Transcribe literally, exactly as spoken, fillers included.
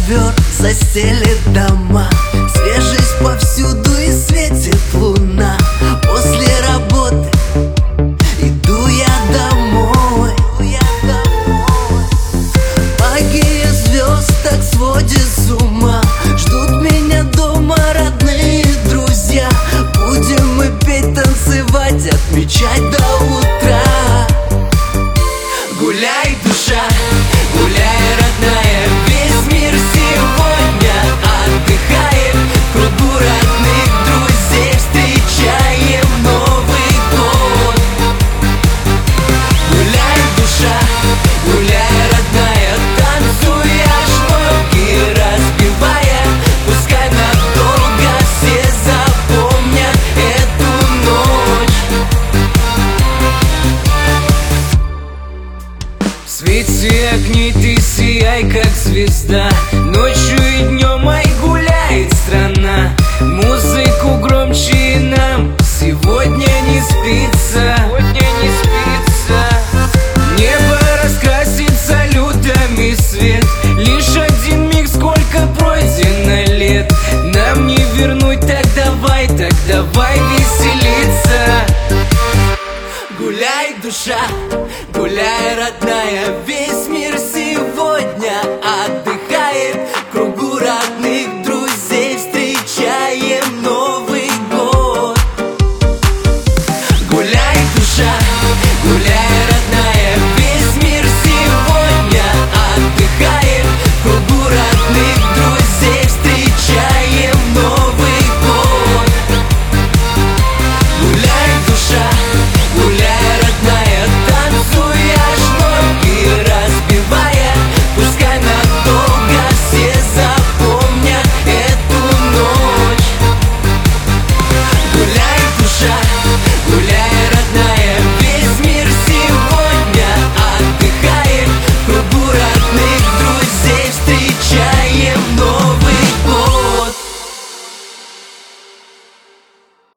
ковер застелит дома, свежесть повсюду и светит луна. После работы иду я домой. Магия звезд так сводит с ума. Ждут меня дома родные друзья. Будем мы петь, танцевать, отмечать до утра. Гуляй, душа, гуляй, родная, весь мир сегодня отдыхает. В кругу родных друзей встречаем Новый год. Гуляй, душа, гуляй, родная, танцуй, аж ноги разбивая. Пускай надолго все запомнят эту ночь. В свете огней ты сияй, как звезда. Ночью и днем, ай, гуляет страна. Музыку громче нам сегодня не спится. Сегодня не спится. Небо раскрасит салютами свет. Лишь один миг, сколько пройдено лет. Нам не вернуть, так давай, так давай веселиться. Гуляй, душа, гуляй, родная.